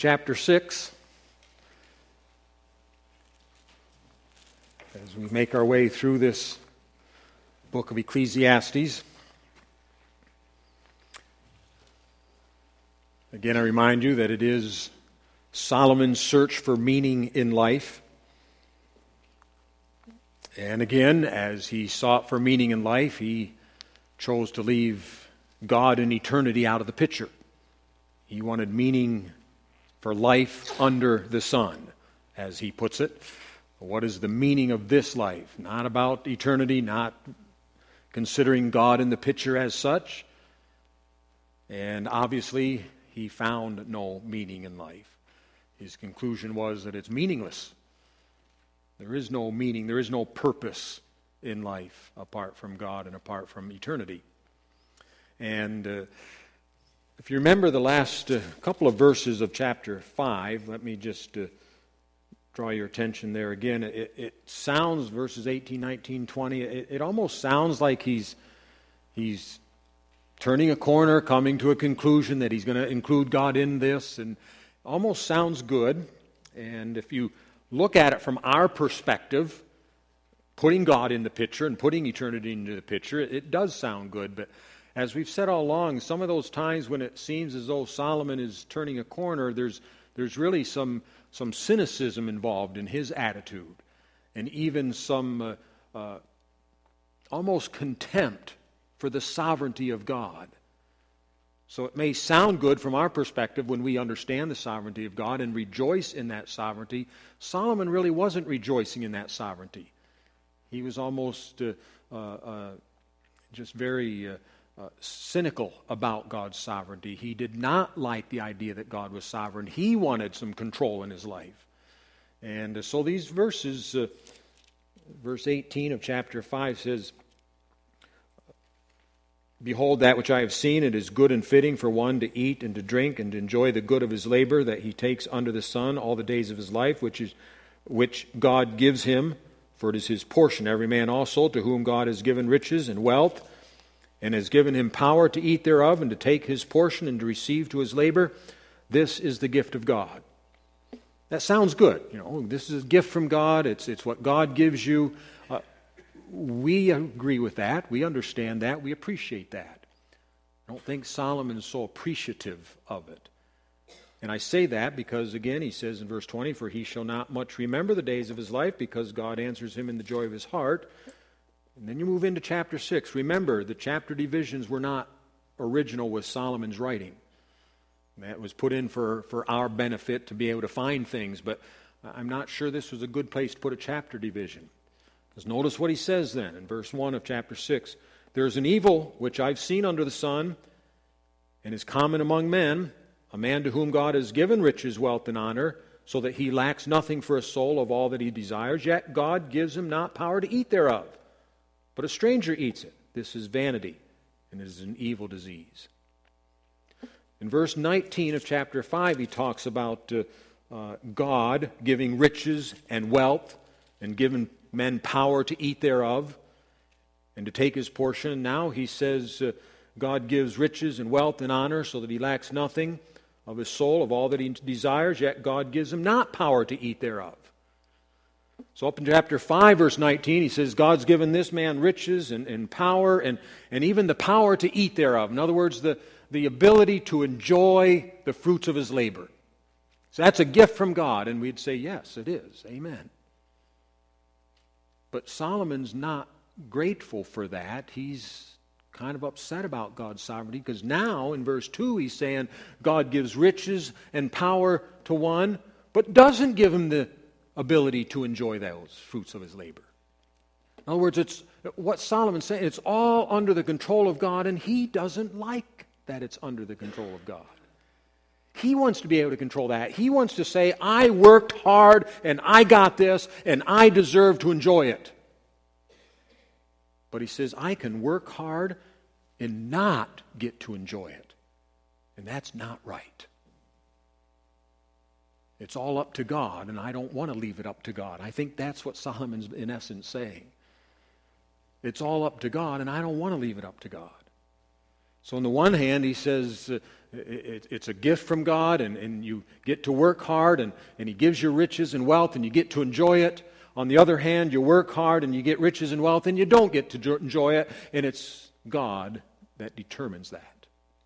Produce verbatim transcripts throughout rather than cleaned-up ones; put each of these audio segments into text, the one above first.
Chapter six, as we make our way through this book of Ecclesiastes. Again, I remind you that it is Solomon's search for meaning in life. And again, as he sought for meaning in life, he chose to leave God and eternity out of the picture. He wanted meaning for life under the sun, as he puts it. What is the meaning of this life? Not about eternity, not considering God in the picture as such. And obviously, he found no meaning in life. His conclusion was that it's meaningless. There is no meaning, there is no purpose in life apart from God and apart from eternity. And uh, if you remember the last uh, couple of verses of chapter five, let me just uh, draw your attention there again. It, it sounds, verses eighteen, nineteen, twenty, it, it almost sounds like he's he's turning a corner, coming to a conclusion that he's going to include God in this, and almost sounds good. And if you look at it from our perspective, putting God in the picture and putting eternity into the picture, it, it does sound good, but as we've said all along, some of those times when it seems as though Solomon is turning a corner, there's there's really some some cynicism involved in his attitude, and even some uh, uh, almost contempt for the sovereignty of God. So it may sound good from our perspective when we understand the sovereignty of God and rejoice in that sovereignty. Solomon really wasn't rejoicing in that sovereignty. He was almost uh, uh, uh, just very Uh, Uh, cynical about God's sovereignty. He did not like the idea that God was sovereign. He wanted some control in his life. And uh, so these verses, uh, verse eighteen of chapter five says, "Behold, that which I have seen, it is good and fitting for one to eat and to drink and to enjoy the good of his labor that he takes under the sun all the days of his life, which is which God gives him, for it is his portion. Every man also to whom God has given riches and wealth, and has given him power to eat thereof, and to take his portion, and to receive to his labor. This is the gift of God." That sounds good. You know, this is a gift from God. It's it's what God gives you. Uh, we agree with that. We understand that. We appreciate that. I don't think Solomon is so appreciative of it. And I say that because, again, he says in verse twenty, "For he shall not much remember the days of his life, because God answers him in the joy of his heart." And then you move into chapter six. Remember, the chapter divisions were not original with Solomon's writing. That was put in for, for our benefit to be able to find things, but I'm not sure this was a good place to put a chapter division. Because notice what he says then in verse one of chapter six. "There is an evil which I've seen under the sun, and is common among men, a man to whom God has given riches, wealth, and honor, so that he lacks nothing for his soul of all that he desires, yet God gives him not power to eat thereof. But a stranger eats it. This is vanity, and it is an evil disease." In verse nineteen of chapter five, he talks about uh, uh, God giving riches and wealth, and giving men power to eat thereof, and to take his portion. And now he says uh, God gives riches and wealth and honor, so that he lacks nothing of his soul, of all that he desires, yet God gives him not power to eat thereof. So up in chapter five, verse nineteen, he says, God's given this man riches and, and power, and, and even the power to eat thereof. In other words, the, the ability to enjoy the fruits of his labor. So that's a gift from God, and we'd say, yes, it is. Amen. But Solomon's not grateful for that. He's kind of upset about God's sovereignty, because now in verse two, he's saying God gives riches and power to one, but doesn't give him the ability to enjoy those fruits of his labor. In other words, it's what Solomon's saying, it's all under the control of God, and he doesn't like that it's under the control of God. He wants to be able to control that. He wants to say, I worked hard, and I got this, and I deserve to enjoy it. But he says, I can work hard and not get to enjoy it. And that's not right. It's all up to God, and I don't want to leave it up to God. I think that's what Solomon's in essence saying. It's all up to God, and I don't want to leave it up to God. So on the one hand, he says uh, it, it's a gift from God, and, and you get to work hard, and, and he gives you riches and wealth, and you get to enjoy it. On the other hand, you work hard, and you get riches and wealth, and you don't get to jo- enjoy it, and it's God that determines that.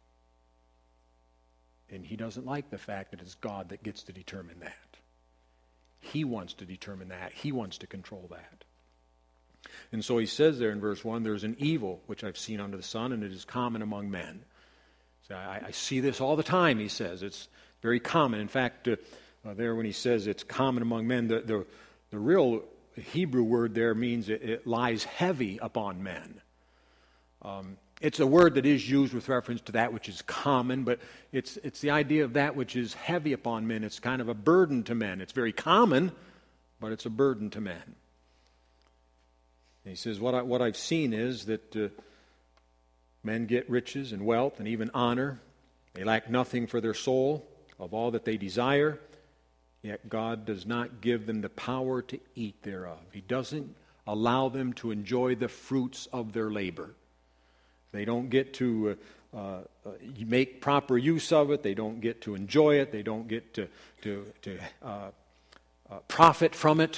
And he doesn't like the fact that it's God that gets to determine that. He wants to determine that. He wants to control that. And so he says there in verse one, there's an evil which I've seen under the sun, and it is common among men. So I, I see this all the time, he says. It's very common. In fact, uh, uh, there when he says it's common among men, the, the, the real Hebrew word there means it, it lies heavy upon men. Um, it's a word that is used with reference to that which is common, but it's, it's the idea of that which is heavy upon men. It's kind of a burden to men. It's very common, but it's a burden to men. And he says, what, I, what I've seen is that uh, men get riches and wealth and even honor. They lack nothing for their soul of all that they desire, yet God does not give them the power to eat thereof. He doesn't allow them to enjoy the fruits of their labor. They don't get to uh, uh, make proper use of it. They don't get to enjoy it. They don't get to, to, to uh, uh, profit from it.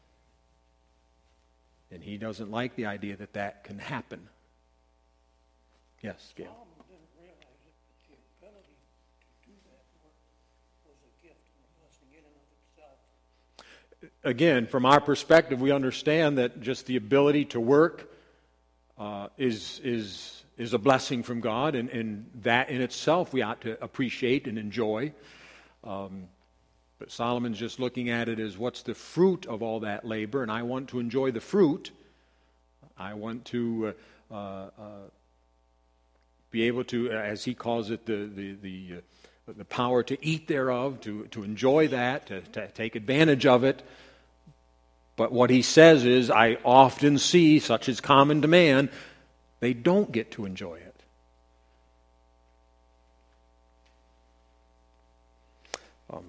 And he doesn't like the idea that that can happen. Yes, Gail. Solomon didn't realize it, but the ability to do that work was a gift and a blessing in and of itself. Again, from our perspective, we understand that just the ability to work uh, is is is a blessing from God, and, and that in itself we ought to appreciate and enjoy. Um, But Solomon's just looking at it as what's the fruit of all that labor, and I want to enjoy the fruit. I want to uh, uh, be able to, as he calls it, the the the, uh, the power to eat thereof, to, to enjoy that, to, to take advantage of it. But what he says is, I often see, such as common to man, they don't get to enjoy it. Um,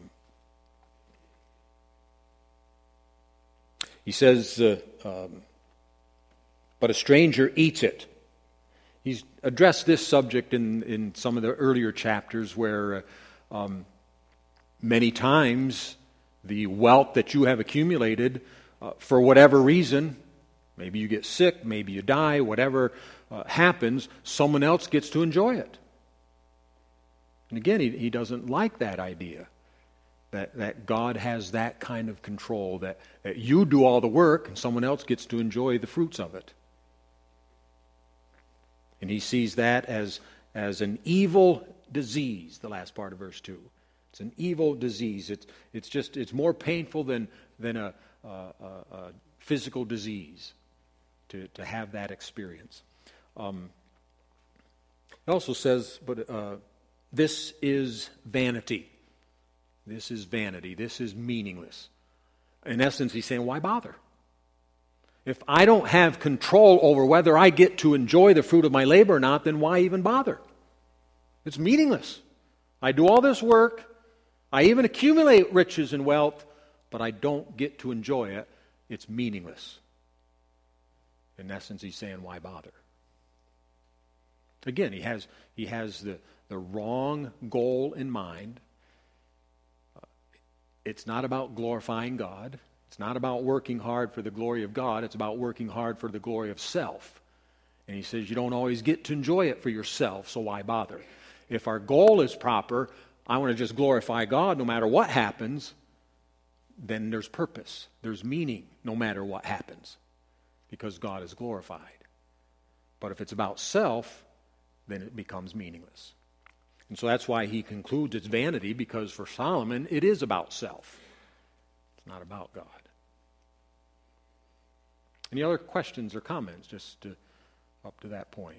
He says, uh, um, but a stranger eats it. He's addressed this subject in, in some of the earlier chapters where uh, um, many times the wealth that you have accumulated, uh, for whatever reason, maybe you get sick, maybe you die, whatever uh, happens, someone else gets to enjoy it. And again, he, he doesn't like that idea. That, that God has that kind of control, that, that you do all the work and someone else gets to enjoy the fruits of it. And he sees that as, as an evil disease, the last part of verse two. It's an evil disease. It's, it's just, it's more painful than, than a, a, a physical disease to, to have that experience. Um, it also says, but uh, this is vanity. This is vanity. This is meaningless. In essence, he's saying, why bother? If I don't have control over whether I get to enjoy the fruit of my labor or not, then why even bother? It's meaningless. I do all this work. I even accumulate riches and wealth, but I don't get to enjoy it. It's meaningless. In essence, he's saying, why bother? Again, he has, he has the, the wrong goal in mind. It's not about glorifying God. It's not about working hard for the glory of God. It's about working hard for the glory of self. And he says you don't always get to enjoy it for yourself, so why bother? If our goal is proper, I want to just glorify God no matter what happens, then there's purpose. There's meaning no matter what happens because God is glorified. But if it's about self, then it becomes meaningless. And so that's why he concludes it's vanity, because for Solomon, it is about self. It's not about God. Any other questions or comments just to, up to that point?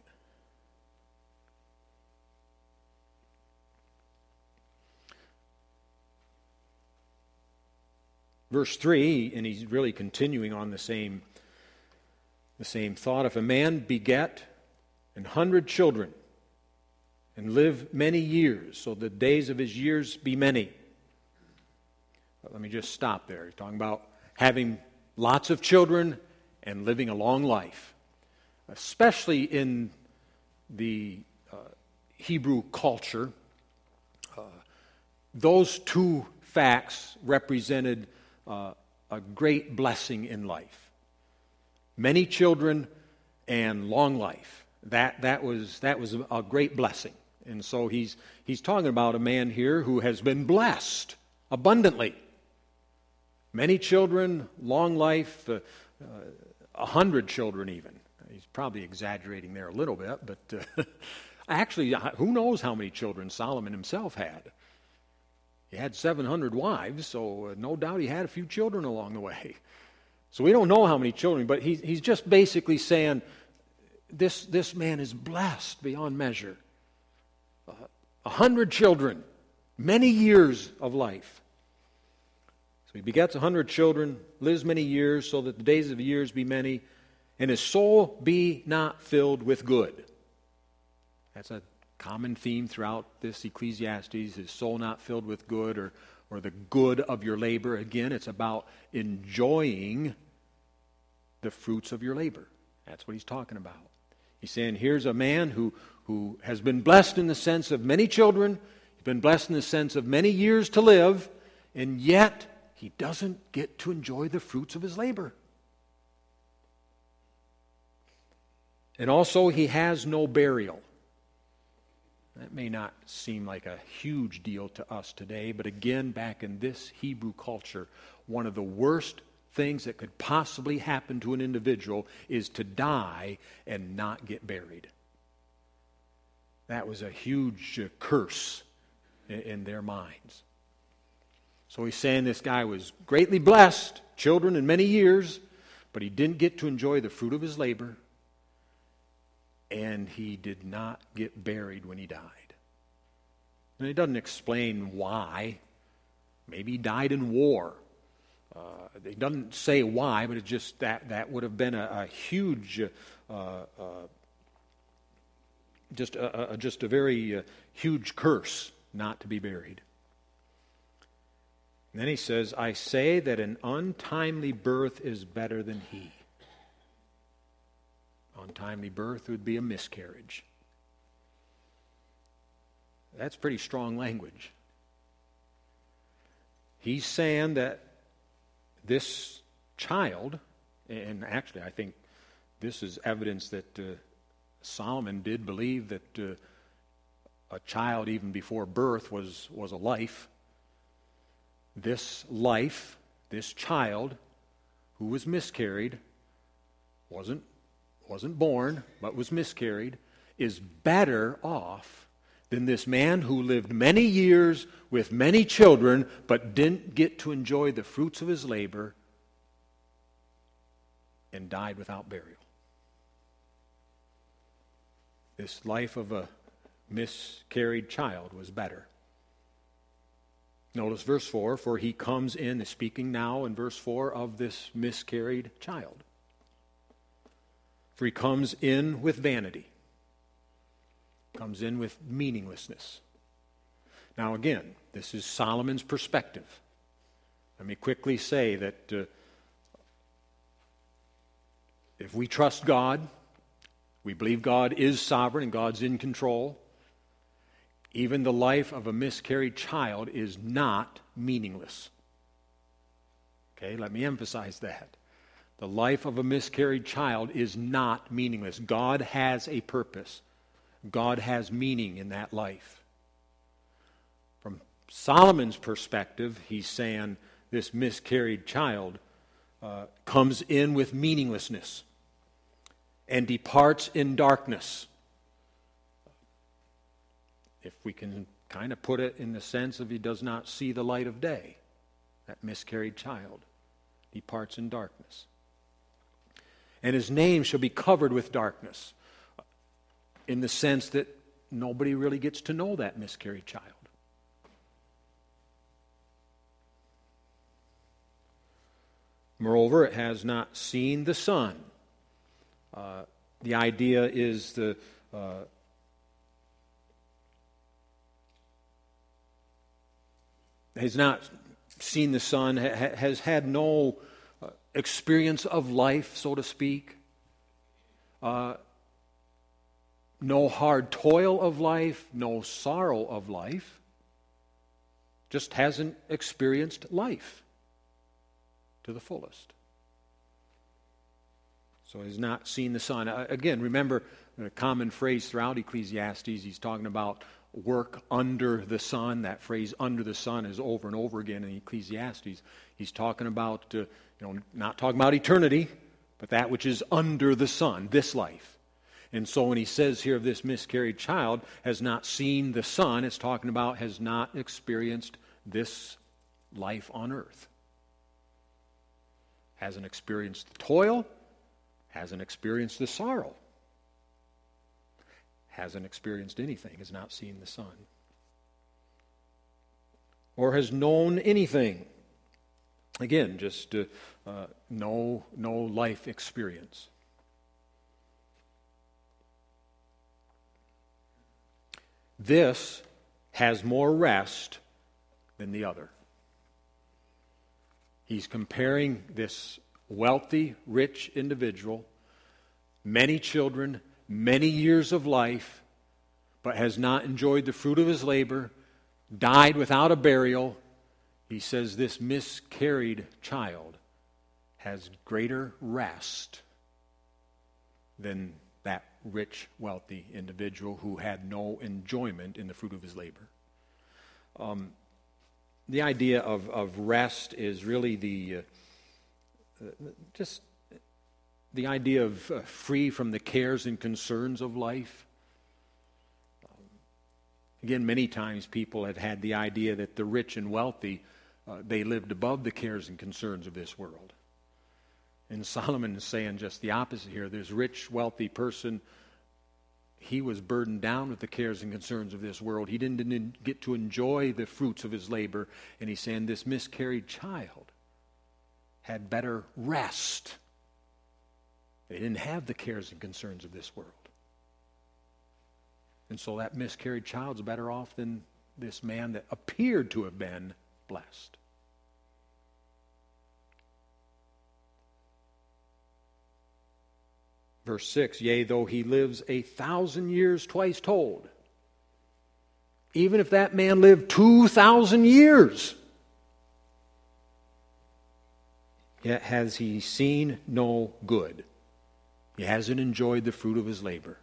Verse three, and he's really continuing on the same, the same thought. If a man beget an hundred children, and live many years, so the days of his years be many. But let me just stop there. He's talking about having lots of children and living a long life, especially in the uh, Hebrew culture, uh, those two facts represented uh, a great blessing in life. Many children and long life. That that was that was a great blessing. And so he's he's talking about a man here who has been blessed abundantly. Many children, long life, uh, uh, a hundred children even. He's probably exaggerating there a little bit, but uh, actually, who knows how many children Solomon himself had? He had seven hundred wives, so uh, no doubt he had a few children along the way. So we don't know how many children, but he, he's just basically saying this, this man is blessed beyond measure. Uh, a hundred children, many years of life. So he begets a hundred children, lives many years, so that the days of years be many, and his soul be not filled with good. That's a common theme throughout this Ecclesiastes, his soul not filled with good, or, or the good of your labor. Again, it's about enjoying the fruits of your labor. That's what he's talking about. He's saying here's a man who, who has been blessed in the sense of many children, he's been blessed in the sense of many years to live, and yet he doesn't get to enjoy the fruits of his labor. And also, he has no burial. That may not seem like a huge deal to us today, but again, back in this Hebrew culture, one of the worst things that could possibly happen to an individual is to die and not get buried. That was a huge uh, curse in, in their minds. So he's saying this guy was greatly blessed, children in many years, but he didn't get to enjoy the fruit of his labor, and he did not get buried when he died. And it doesn't explain why. Maybe he died in war. Uh, it doesn't say why, but it just that that would have been a, a huge, uh, uh, just a, a just a very uh, huge curse not to be buried. And then he says, "I say that an untimely birth is better than he." Untimely birth would be a miscarriage. That's pretty strong language. He's saying that this child, and actually I think this is evidence that uh, Solomon did believe that uh, a child even before birth was, was a life. This life, this child who was miscarried, wasn't wasn't born, but was miscarried, is better off than this man who lived many years with many children, but didn't get to enjoy the fruits of his labor and died without burial. This life of a miscarried child was better. Notice verse four, for he comes in, speaking now in verse four of this miscarried child. For he comes in with vanity, comes in with meaninglessness. Now again, this is Solomon's perspective. Let me quickly say that uh, if we trust God, we believe God is sovereign and God's in control, even the life of a miscarried child is not meaningless. Okay, let me emphasize that. The life of a miscarried child is not meaningless. God has a purpose. God has meaning in that life. From Solomon's perspective, he's saying this miscarried child uh, comes in with meaninglessness and departs in darkness. If we can kind of put it in the sense of he does not see the light of day, that miscarried child departs in darkness. And his name shall be covered with darkness, in the sense that nobody really gets to know that miscarried child. Moreover, it has not seen the sun. Uh, the idea is the uh, has not seen the sun, ha- has had no uh, experience of life, so to speak. Uh, no hard toil of life, no sorrow of life, just hasn't experienced life to the fullest. So he's not seen the sun. Again, remember the common phrase throughout Ecclesiastes, he's talking about work under the sun. That phrase under the sun is over and over again in Ecclesiastes. He's talking about, uh, you know, not talking about eternity, but that which is under the sun, this life. And so when he says here of this miscarried child has not seen the sun, it's talking about has not experienced this life on earth. Hasn't experienced the toil, hasn't experienced the sorrow, hasn't experienced anything, has not seen the sun, or has known anything. Again, just uh, uh, no, no life experience. This has more rest than the other. He's comparing this wealthy, rich individual, many children, many years of life, but has not enjoyed the fruit of his labor, died without a burial. He says this miscarried child has greater rest than that rich, wealthy individual who had no enjoyment in the fruit of his labor. Um, the idea of, of rest is really the uh, just the idea of uh, free from the cares and concerns of life. Um, again, many times people have had the idea that the rich and wealthy, uh, they lived above the cares and concerns of this world. And Solomon is saying just the opposite here. This rich, wealthy person, he was burdened down with the cares and concerns of this world. He didn't, didn't get to enjoy the fruits of his labor. And he's saying this miscarried child had better rest. They didn't have the cares and concerns of this world. And so that miscarried child's better off than this man that appeared to have been blessed. Verse six, yea, though he lives a thousand years twice told. Even if that man lived two thousand years, yet has he seen no good. He hasn't enjoyed the fruit of his labor.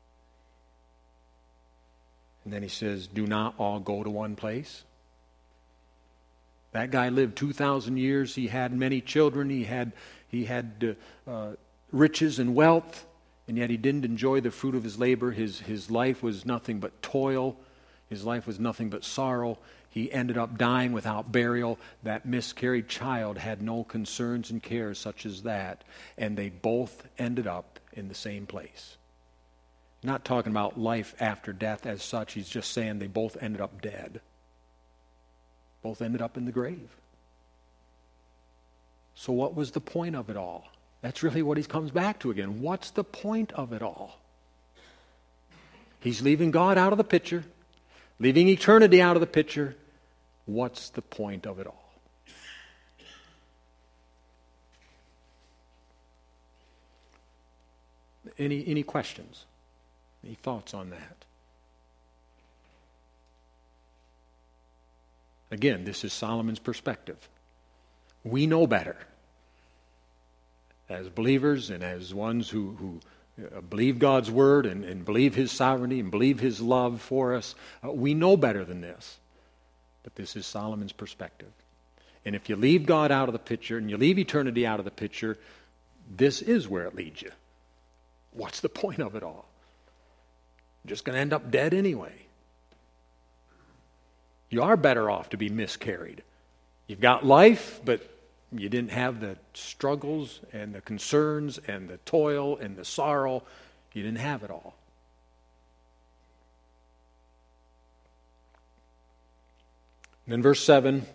And then he says, do not all go to one place? That guy lived two thousand years. He had many children. He had, he had uh, uh, riches and wealth, and yet he didn't enjoy the fruit of his labor. His, his life was nothing but toil. His life was nothing but sorrow. He ended up dying without burial. That miscarried child had no concerns and cares such as that, and they both ended up in the same place. Not talking about life after death as such. He's just saying they both ended up dead. Both ended up in the grave. So what was the point of it all? That's really what he comes back to again. What's the point of it all? He's leaving God out of the picture, leaving eternity out of the picture. What's the point of it all? Any, any questions? Any thoughts on that? Again, this is Solomon's perspective. We know better. As believers and as ones who, who believe God's word and, and believe his sovereignty and believe his love for us, uh, we know better than this. But this is Solomon's perspective. And if you leave God out of the picture and you leave eternity out of the picture, this is where it leads you. What's the point of it all? You're just going to end up dead anyway. You are better off to be miscarried. You've got life, but you didn't have the struggles and the concerns and the toil and the sorrow. You didn't have it all. And then verse seven,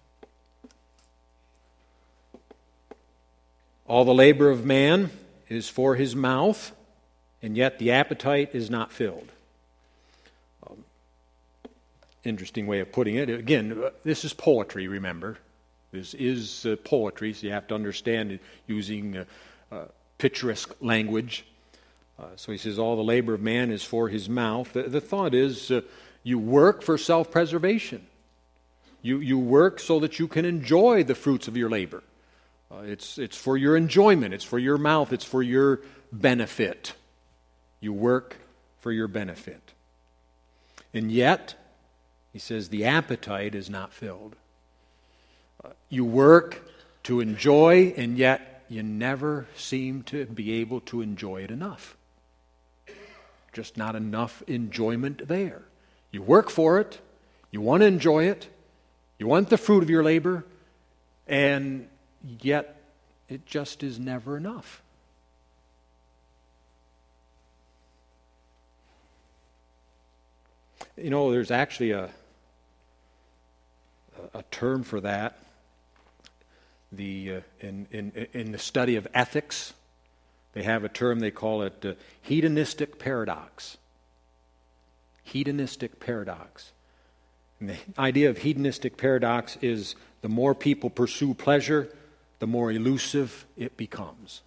all the labor of man is for his mouth, and yet the appetite is not filled. Um, interesting way of putting it. Again, this is poetry, remember. This is uh, poetry, so you have to understand it using uh, uh, picturesque language. Uh, so he says, all the labor of man is for his mouth. The, the thought is, uh, you work for self-preservation. You, you work so that you can enjoy the fruits of your labor. Uh, it's, it's for your enjoyment. It's for your mouth. It's for your benefit. You work for your benefit. And yet, he says, the appetite is not filled. Uh, you work to enjoy, and yet you never seem to be able to enjoy it enough. Just not enough enjoyment there. You work for it. You want to enjoy it. You want the fruit of your labor. And yet it just is never enough. You know, there's actually a, a term for that. The uh, in, in, in the study of ethics, they have a term, they call it uh, hedonistic paradox. Hedonistic paradox. And the idea of hedonistic paradox is the more people pursue pleasure, the more elusive it becomes.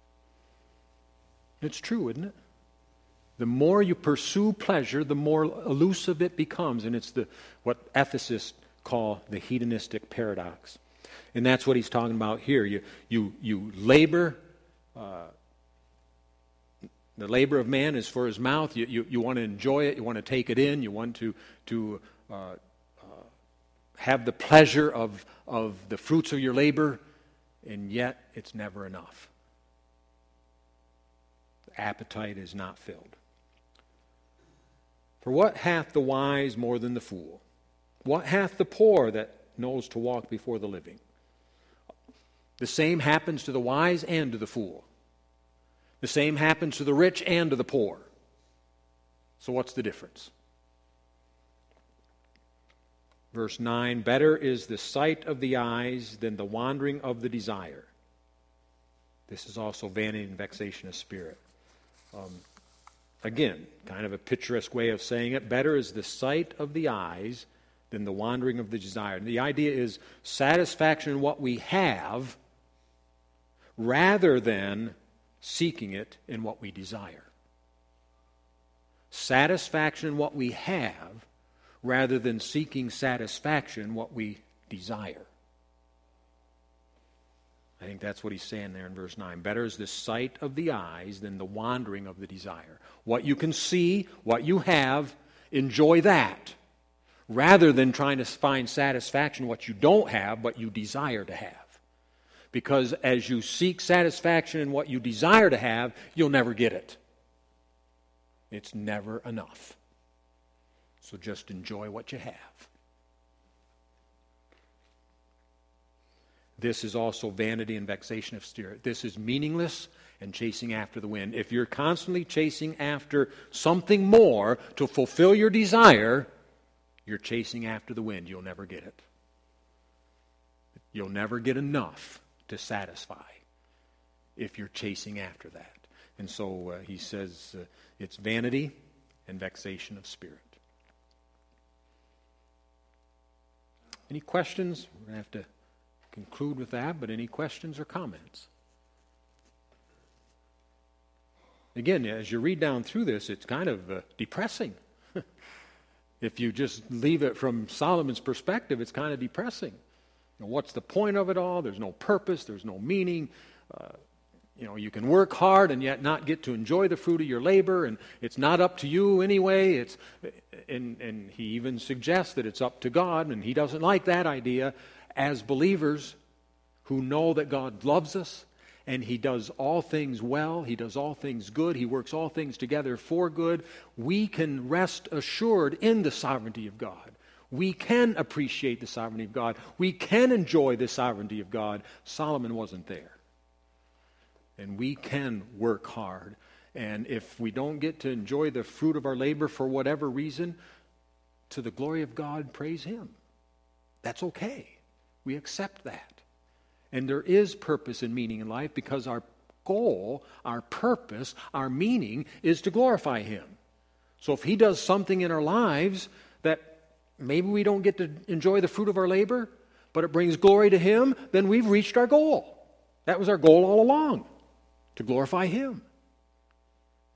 It's true, isn't it? The more you pursue pleasure, the more elusive it becomes. And it's the what ethicists call the hedonistic paradox. And that's what he's talking about here. You, you, you labor... Uh, The labor of man is for his mouth. You, you, you want to enjoy it. You want to take it in. You want to, to uh, uh, have the pleasure of, of the fruits of your labor, and yet it's never enough. The appetite is not filled. For what hath the wise more than the fool? What hath the poor that knows to walk before the living? The same happens to the wise and to the fool. The same happens to the rich and to the poor. So what's the difference? Verse nine, better is the sight of the eyes than the wandering of the desire. This is also vanity and vexation of spirit. Um, again, kind of a picturesque way of saying it. Better is the sight of the eyes than the wandering of the desire. And the idea is satisfaction in what we have rather than seeking it in what we desire. Satisfaction in what we have rather than seeking satisfaction in what we desire. I think that's what he's saying there in verse nine. Better is the sight of the eyes than the wandering of the desire. What you can see, what you have, enjoy that, rather than trying to find satisfaction in what you don't have but you desire to have. Because as you seek satisfaction in what you desire to have, you'll never get it. It's never enough. So just enjoy what you have. This is also vanity and vexation of spirit. This is meaningless and chasing after the wind. If you're constantly chasing after something more to fulfill your desire, you're chasing after the wind. You'll never get it. You'll never get enough to satisfy if you're chasing after that. And so uh, he says uh, it's vanity and vexation of spirit. Any questions? We're going to have to conclude with that, but any questions or comments? Again, as you read down through this, it's kind of uh, depressing. If you just leave it from Solomon's perspective, it's kind of depressing. You know, what's the point of it all? There's no purpose. There's no meaning. Uh, you know, you can work hard and yet not get to enjoy the fruit of your labor, and it's not up to you anyway. It's and and he even suggests that it's up to God, and he doesn't like that idea. As believers who know that God loves us, and he does all things well, he does all things good, he works all things together for good, we can rest assured in the sovereignty of God. We can appreciate the sovereignty of God. We can enjoy the sovereignty of God. Solomon wasn't there. And we can work hard. And if we don't get to enjoy the fruit of our labor for whatever reason, to the glory of God, praise him. That's okay. We accept that. And there is purpose and meaning in life because our goal, our purpose, our meaning is to glorify him. So if he does something in our lives that maybe we don't get to enjoy the fruit of our labor, but it brings glory to him, then we've reached our goal. That was our goal all along, to glorify him.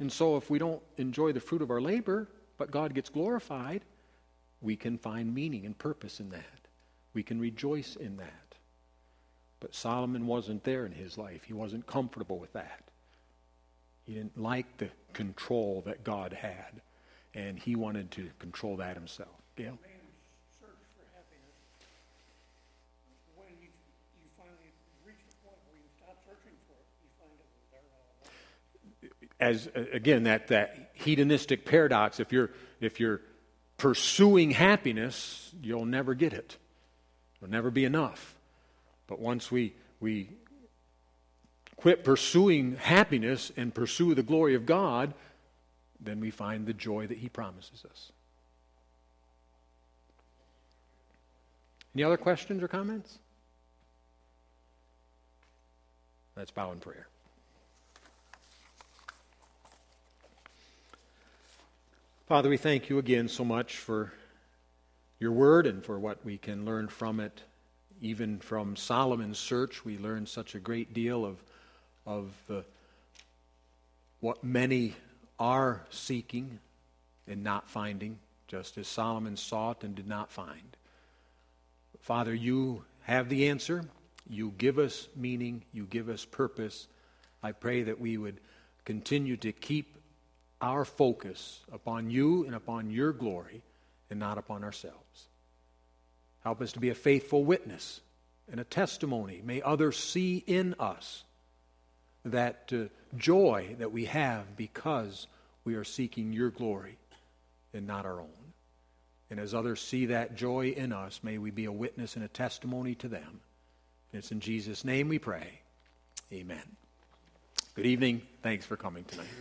And so if we don't enjoy the fruit of our labor, but God gets glorified, we can find meaning and purpose in that. We can rejoice in that. But Solomon wasn't there in his life. He wasn't comfortable with that. He didn't like the control that God had, and he wanted to control that himself. Gail? Man's search for happiness, when you, you finally reach the point where you stop searching for it, you find it was there all along. As uh, again, that, that hedonistic paradox, if you're if you're pursuing happiness, you'll never get it. It'll never be enough. But once we we quit pursuing happiness and pursue the glory of God, then we find the joy that He promises us. Any other questions or comments? Let's bow in prayer. Father, we thank you again so much for your word and for what we can learn from it. Even from Solomon's search, we learn such a great deal of, of the, what many are seeking and not finding, just as Solomon sought and did not find. Father, you have the answer. You give us meaning. You give us purpose. I pray that we would continue to keep our focus upon you and upon your glory and not upon ourselves. Help us to be a faithful witness and a testimony. May others see in us that uh, joy that we have because we are seeking your glory and not our own. And as others see that joy in us, may we be a witness and a testimony to them. And it's in Jesus' name we pray. Amen. Good evening. Thanks for coming tonight.